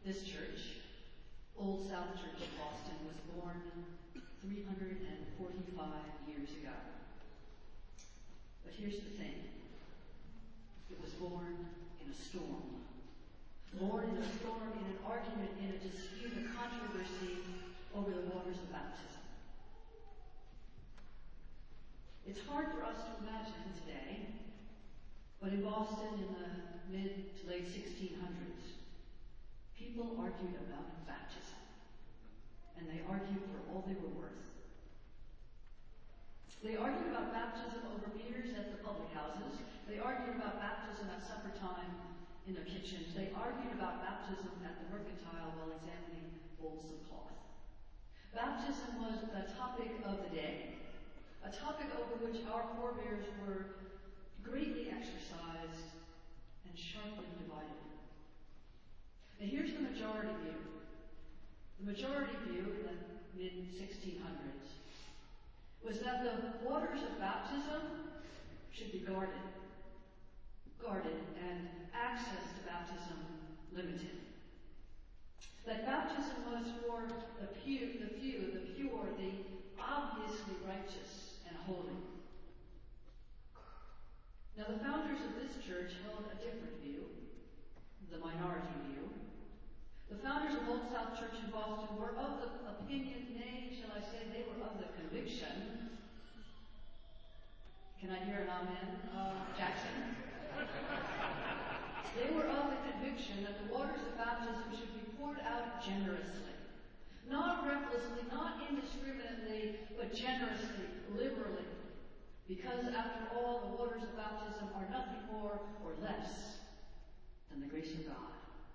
This church, Old South Church in Boston, was born 345 years ago. But here's the thing. It was born in a storm. Born in a storm, in an argument, in a dispute, a controversy over the waters of baptism. It's hard for us to imagine today, but in Boston in the mid to late 1600s, people argued about baptism. And they argued for all they were worth. They argued about baptism over beers at the public houses. They argued about baptism at supper time in their kitchens. They argued about baptism at the mercantile while examining bowls of cloth. Baptism was the topic of the day, a topic over which our forebears were greatly exercised and sharply divided. And here's the majority view. The majority view in the mid-1600s was that the waters of baptism should be guarded, and access to baptism limited. That baptism was for the few, the pure, the obviously righteous and holy. Now, the founders of this church held a different view, the minority view. The founders of Old South Church in Boston were of the opinion, nay, shall I say, they were of the conviction. Can I hear an amen, Jackson? They were of the conviction that the waters of baptism should be poured out generously. Not recklessly, not indiscriminately, but generously, liberally. Because after all, the waters of baptism are nothing more or less than the grace of God.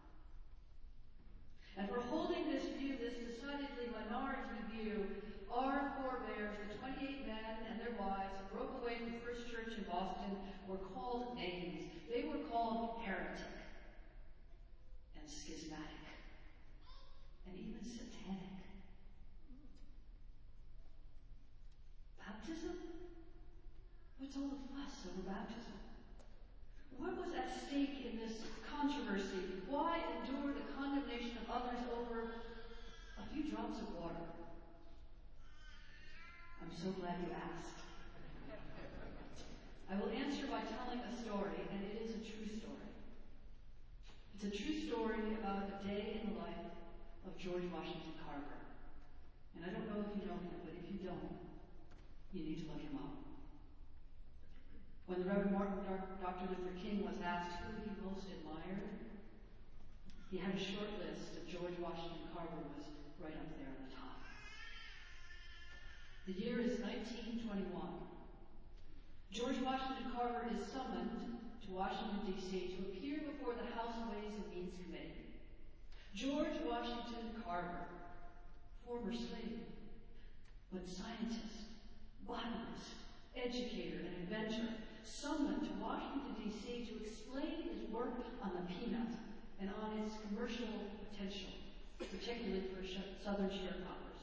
And for holding this view, this decidedly minority view, our forebears, the 28 men and their wives who broke away from First Church in Boston, were called names. They were called heretic and schismatic and even satanic. Baptism? What's all the fuss over baptism? What was at stake in this controversy? Why endure the condemnation of others over a few drops of water? I'm so glad you asked. I will answer by telling a story, and it is a true story. It's a true story about a day in the life of George Washington Carver. And I don't know if you know him, but if you don't, you need to look him up. When the Reverend Dr. Luther King was asked who he most admired, he had a short list, and George Washington Carver was right up there at the top. The year is 1921. George Washington Carver is summoned to Washington, D.C. to appear before the House Ways and Means Committee. George Washington Carver, former slave, but scientist, botanist, educator, and inventor, summoned to Washington, D.C. to explain his work on the peanut and on its commercial potential, particularly for southern sharecroppers.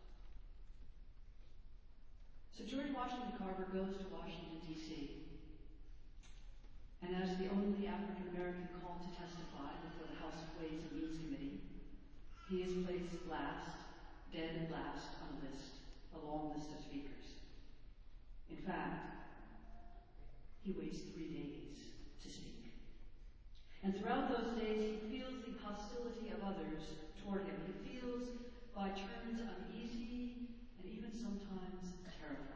So George Washington Carver goes to Washington, D.C., and as the only African American called to testify before the House Ways and Means Committee, he is placed last, dead and last on a long list of speakers. In fact, he waits 3 days to speak. And throughout those days, he feels the hostility of others toward him. He feels by turns uneasy and even sometimes terrified.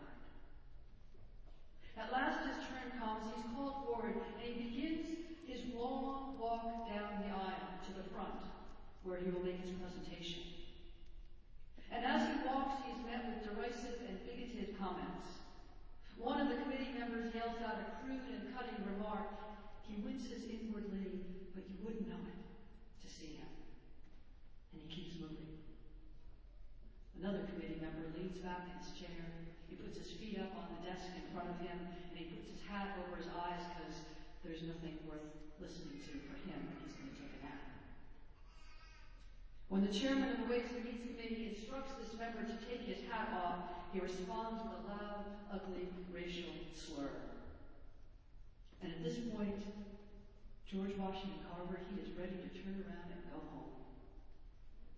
At last his turn comes, he's called forward, and he begins his long walk down the aisle to the front, where he will make his presentation. And as he walks, he is met with derisive and bigoted comments. One of the committee members yells out a crude and cutting remark. He winces inwardly, but you wouldn't know it to see him. And he keeps moving. Another committee member leans back in his chair. He puts his feet up on the desk in front of him, and he puts his hat over his eyes because there's nothing worth listening to for him when he's going to take a nap. When the chairman of the Ways and Means Committee instructs this member to take his hat off, he responds with a loud, ugly, racial slur. And at this point, George Washington Carver, he is ready to turn around and go home.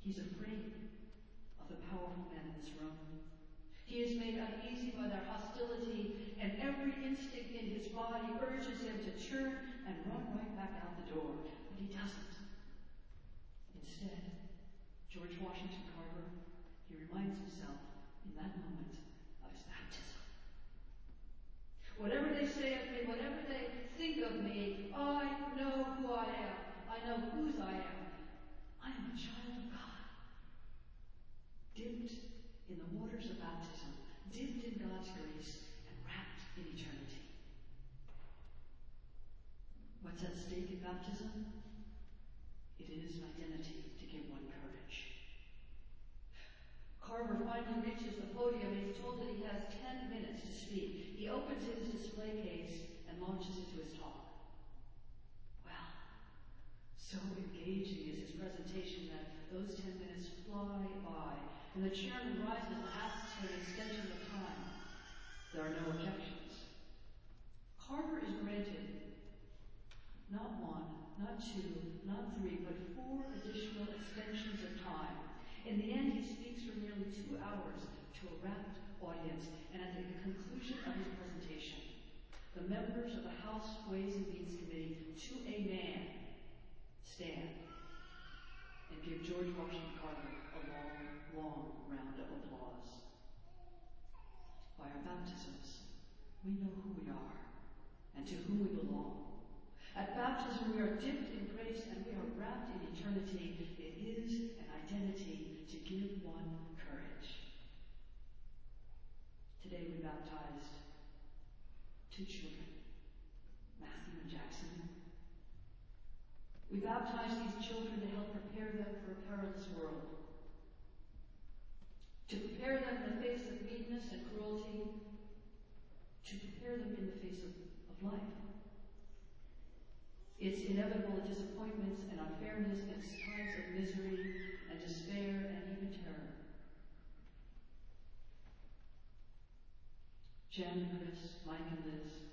He's afraid of the powerful men in this room. He is made uneasy by their hostility, and every instinct in his body urges him to turn and run right back out the door. But he doesn't. Instead, George Washington Carver, he reminds himself in that moment of his baptism. Whatever they say of me, whatever they think of me, I know who I am. I know whose I am. I am a child of God. Dipped in the waters of baptism, dipped in God's grace, and wrapped in eternity. What's at stake in baptism? It is an identity to give one courage. Carver finally reaches the podium and he's told that he has 10 minutes to speak. He opens his display case and launches into his talk. Well, so engaging is his presentation that those 10 minutes fly by, and the chairman rises and asks for an extension of time. There are no objections. Carver is granted not one, not two, not three, but 4 additional extensions of time. In the end, he speaks for nearly 2 hours to a rapt audience, and at the conclusion of his presentation, the members of the House Ways and Means Committee, to a man, stand and give George Washington Carver a long, long round of applause. By our baptisms, we know who we are and to whom we belong. At baptism, we are dipped in grace and we are wrapped in eternity. It is an identity to give one courage. Today we baptized 2 children, Matthew and Jackson. We baptized these children to help prepare them for a perilous world. To prepare them in the face of meanness and cruelty. To prepare them in the face of life. Its inevitable disappointments and unfairness and times of misery and despair and even terror. Jen, Chris, Mike, and Liz,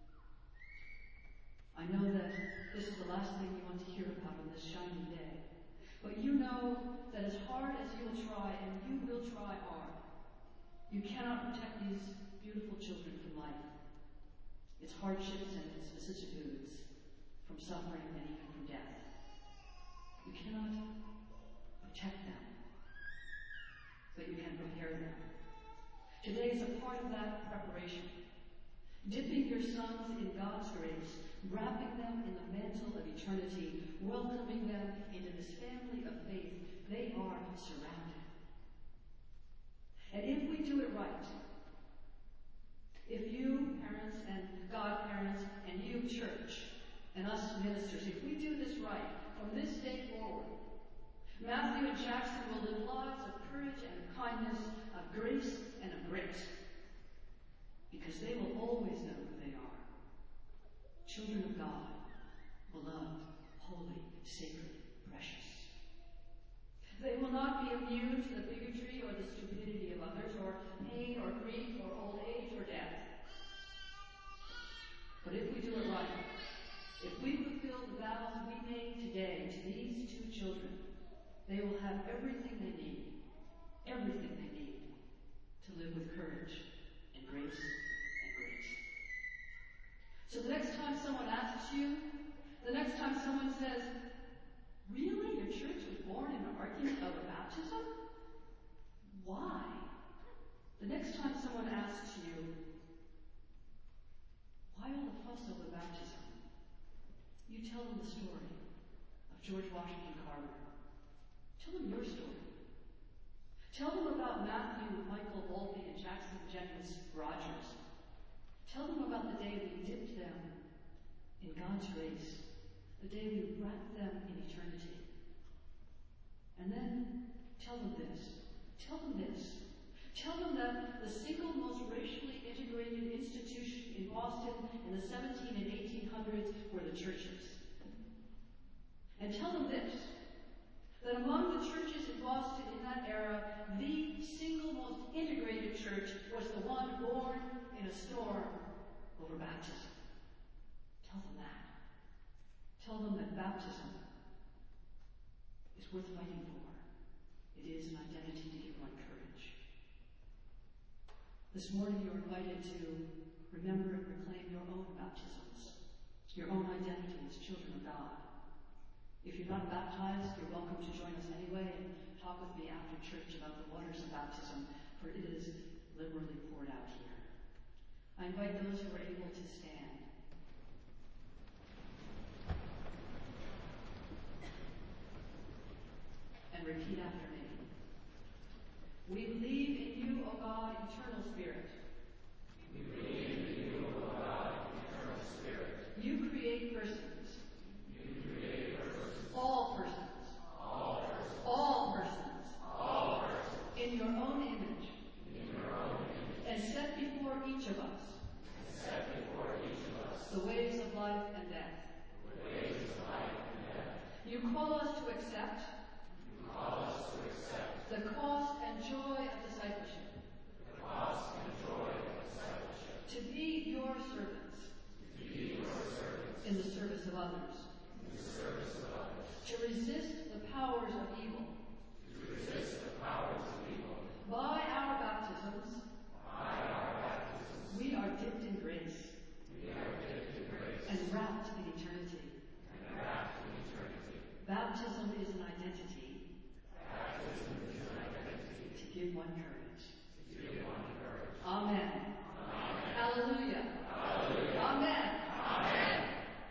I know that this is the last thing you want to hear about on this shining day. But you know that as hard as you will try, and you will try hard, you cannot protect these beautiful children from life, its hardships and its vicissitudes, from suffering and even from death. You cannot protect them, but you can prepare them. Today is a part of that preparation. Dipping your sons in God's grace, wrapping them in the mantle of eternity, welcoming them into this family of faith. They are surrounded. And if we do it right, if you, parents and godparents, and you, church, and us ministers, if we do this right, from this day forward, Matthew and Jackson will live lives of courage and of kindness, of grace and of grit, because they will always know who they are. Children of God, beloved, holy, sacred, precious. They will not be immune to the bigotry or the stupidity of others, or pain or grief or old age or death. But if we do it right, if we fulfill the vows we made today to these 2 children, they will have everything they need to live with courage and grace and grit. So the next time someone asks you, the next time someone says, "Really? Your church was born in an argument over baptism? Why?" The next time someone asks you, "Why all the fuss over baptism?" you tell them the story of George Washington Carver. Tell them your story. Tell them about Matthew, Michael, Volpe, and Jackson Jenkins Rogers. Tell them about the day we dipped them in God's grace, the day we wrapped them in eternity. And then tell them this. Tell them this. Tell them that the single most racially integrated institution in Boston in the 17 and 1800s were the churches. And tell them this, that among the churches in Boston in that era, the single most integrated church was the one born in a storm over baptism. Tell them that. Tell them that baptism is worth fighting for. It is an identity to give one courage. This morning you're invited to remember and reclaim your own baptisms, your own identity as children of God. If you're not baptized, you're welcome to join us anyway and talk with me after church about the waters of baptism, for it is liberally poured out here. I invite those who are able to stand. And repeat after me. We believe in you, O God, eternal Spirit. We believe in you, O God, eternal Spirit. You create persons. You create persons. All persons. All persons. All persons. All persons. In your own image. In your own image. And set before each of us. And set before each of us. The ways of life and death. The ways of life and death. You call us to accept. You call us to accept. The cost and joy of discipleship. The cost and joy of discipleship. To be your servants. To be your servants. In the service of others.